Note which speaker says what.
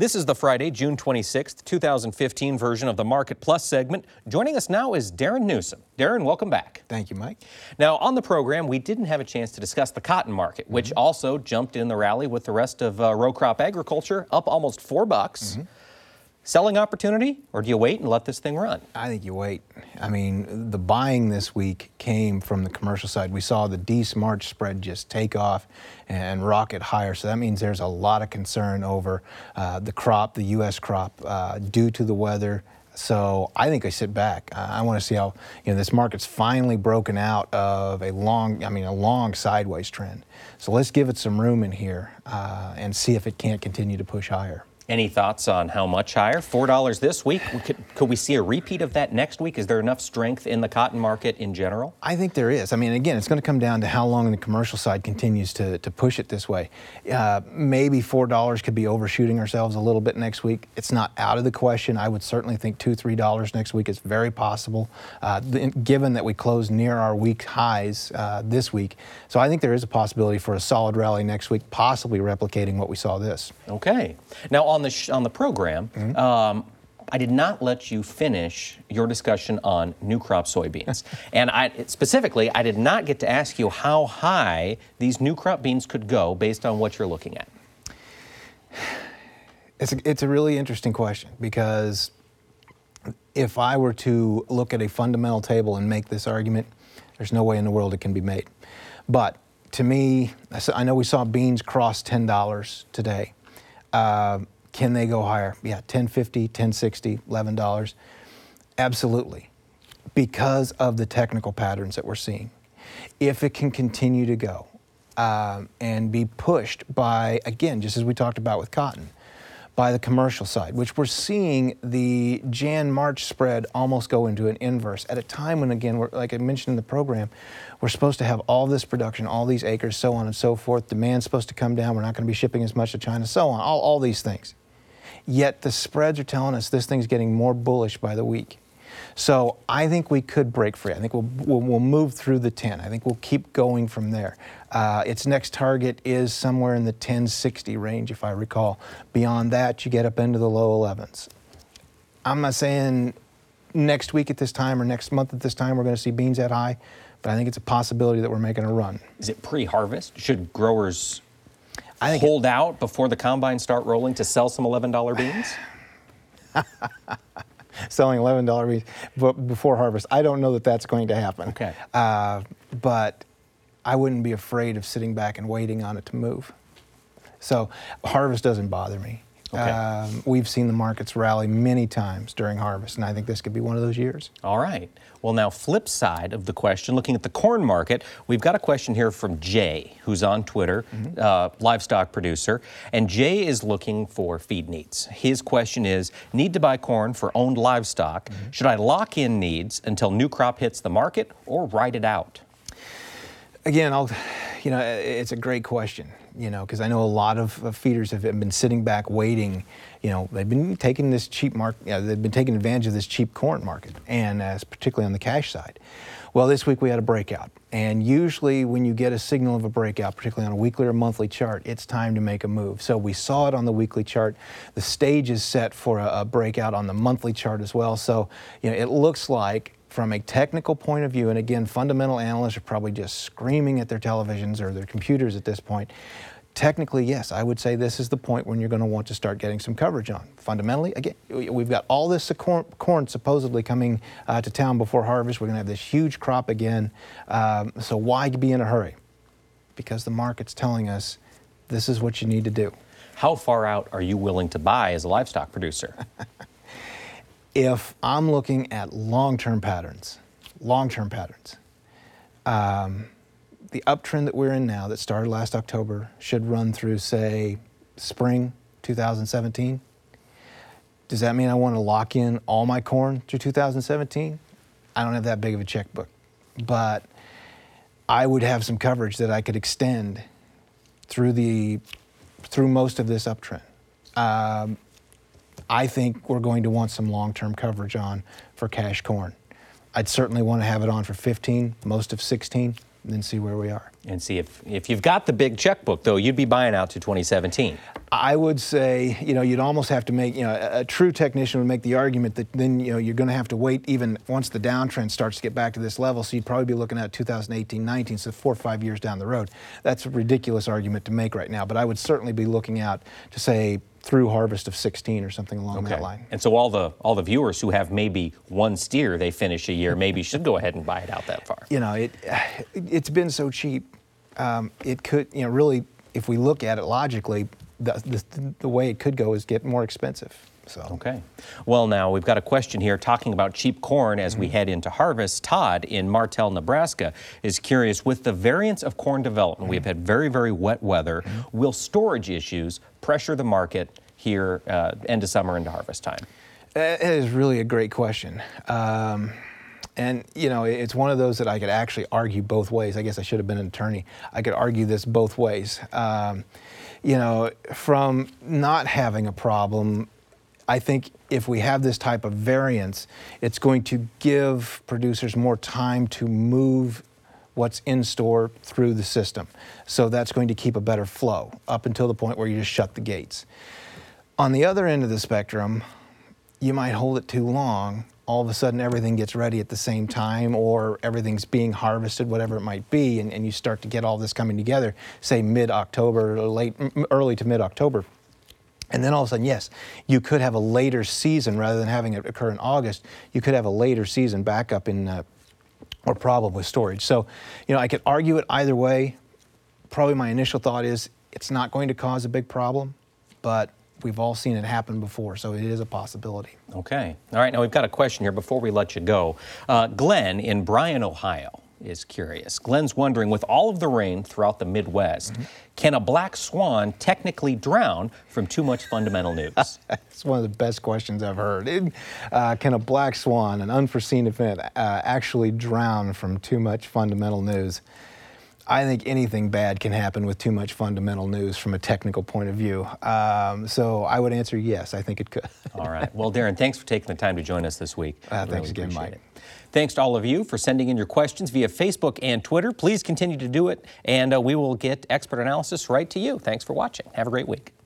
Speaker 1: This is the Friday, June 26th, 2015 version of the Market Plus segment. Joining us now is Darren Newsom. Darren, welcome back.
Speaker 2: Thank you, Mike.
Speaker 1: Now, on the program, we didn't have a chance to discuss the cotton market, which also jumped in the rally with the rest of row crop agriculture, up almost $4. Selling opportunity, or do you wait and let this thing run?
Speaker 2: I think you wait. I mean, the buying this week came from the commercial side. We saw the Dees March spread just take off and rocket higher. So that means there's a lot of concern over the crop, the U.S. crop, due to the weather. So I think I sit back. I want to see how this market's finally broken out of a long sideways trend. So let's give it some room in here and see if it can't continue to push higher.
Speaker 1: Any thoughts on how much higher? $4 this week. Could we see a repeat of that next week? Is there enough strength in the cotton market in general?
Speaker 2: I think there is. I mean, again, it's going to come down to how long the commercial side continues to push it this way. Maybe $4 could be overshooting ourselves a little bit next week. It's not out of the question. I would certainly think $2, $3 next week is very possible, given that we close near our week highs this week. So I think there is a possibility for a solid rally next week, possibly replicating what we saw this.
Speaker 1: Okay. Now, on the program, I did not let you finish your discussion on new crop soybeans. And specifically, I did not get to ask you how high these new crop beans could go based on what you're looking at.
Speaker 2: It's a really interesting question, because if I were to look at a fundamental table and make this argument, there's no way in the world it can be made. But to me, I know we saw beans cross $10 today. Can they go higher? Yeah, $10.50, $10.60, $11. Absolutely, because of the technical patterns that we're seeing. If it can continue to go and be pushed by, again, just as we talked about with cotton, by the commercial side, which we're seeing the Jan-March spread almost go into an inverse at a time when, again, like I mentioned in the program, we're supposed to have all this production, all these acres, so on and so forth. Demand's supposed to come down. We're not going to be shipping as much to China, so on, all these things. Yet the spreads are telling us this thing's getting more bullish by the week. So I think we could break free. I think we'll move through the 10. I think we'll keep going from there. Its next target is somewhere in the 1060 range, if I recall. Beyond that, you get up into the low 11s. I'm not saying next week at this time or next month at this time we're going to see beans that high, but I think it's a possibility that we're making a run.
Speaker 1: Is it pre-harvest? Should growers hold out before the combines start rolling to sell some $11 beans?
Speaker 2: Selling $11 beans before harvest. I don't know that that's going to happen.
Speaker 1: Okay.
Speaker 2: But I wouldn't be afraid of sitting back and waiting on it to move. So harvest doesn't bother me. Okay. We've seen the markets rally many times during harvest, and I think this could be one of those years.
Speaker 1: All right. Well, now, flip side of the question, looking at the corn market, we've got a question here from Jay, who's on Twitter, livestock producer, and Jay is looking for feed needs. His question is, need to buy corn for owned livestock. Should I lock in needs until new crop hits the market or ride it out?
Speaker 2: Again, it's a great question, because I know a lot of feeders have been sitting back waiting. They've been taking this cheap they've been taking advantage of this cheap corn market, and particularly on the cash side. Well, this week we had a breakout, and usually when you get a signal of a breakout, particularly on a weekly or monthly chart, it's time to make a move. So we saw it on the weekly chart. The stage is set for a breakout on the monthly chart as well. So it looks like, from a technical point of view, and again, fundamental analysts are probably just screaming at their televisions or their computers at this point. Technically, yes, I would say this is the point when you're going to want to start getting some coverage on. Fundamentally, again, we've got all this corn supposedly coming to town before harvest. We're going to have this huge crop again. So why be in a hurry? Because the market's telling us this is what you need to do.
Speaker 1: How far out are you willing to buy as a livestock producer?
Speaker 2: If I'm looking at long-term patterns, the uptrend that we're in now that started last October should run through, say, spring 2017. Does that mean I want to lock in all my corn through 2017? I don't have that big of a checkbook, but I would have some coverage that I could extend through most of this uptrend. I think we're going to want some long-term coverage on for cash corn. I'd certainly want to have it on for 15, most of 16, and then see where we are.
Speaker 1: And see if you've got the big checkbook, though, you'd be buying out to 2017.
Speaker 2: I would say, you'd almost have to make, a true technician would make the argument that then, you're going to have to wait even once the downtrend starts to get back to this level. So you'd probably be looking at 2018-19, so 4 or 5 years down the road. That's a ridiculous argument to make right now, but I would certainly be looking out to say through harvest of 16 or something along that line.
Speaker 1: And so all the viewers who have maybe one steer they finish a year maybe should go ahead and buy it out that far.
Speaker 2: It's been so cheap. It could, really, if we look at it logically, the way it could go is get more expensive. So.
Speaker 1: Okay. Well, now we've got a question here talking about cheap corn as we head into harvest. Todd in Martell, Nebraska is curious, with the variance of corn development, we've had very, very wet weather. Will storage issues pressure the market here end of summer into harvest time?
Speaker 2: It is really a great question. And, it's one of those that I could actually argue both ways. I guess I should have been an attorney. I could argue this both ways. From not having a problem, I think if we have this type of variance, it's going to give producers more time to move what's in store through the system. So that's going to keep a better flow up until the point where you just shut the gates. On the other end of the spectrum, you might hold it too long. All of a sudden everything gets ready at the same time, or everything's being harvested, whatever it might be, and you start to get all this coming together, say mid-October, early to mid-October. And then all of a sudden, yes, you could have a later season rather than having it occur in August. You could have a later season back up in or problem with storage. So, I could argue it either way. Probably my initial thought is it's not going to cause a big problem, but we've all seen it happen before, so it is a possibility.
Speaker 1: Okay. All right, now we've got a question here before we let you go. Glenn in Bryan, Ohio is curious. Glenn's wondering, with all of the rain throughout the Midwest, can a black swan technically drown from too much fundamental news?
Speaker 2: It's one of the best questions I've heard. Can a black swan, an unforeseen event, actually drown from too much fundamental news? I think anything bad can happen with too much fundamental news from a technical point of view. So I would answer yes, I think it could.
Speaker 1: All right. Well, Darren, thanks for taking the time to join us this week.
Speaker 2: Thanks again, Mike.
Speaker 1: Thanks to all of you for sending in your questions via Facebook and Twitter. Please continue to do it, and we will get expert analysis right to you. Thanks for watching. Have a great week.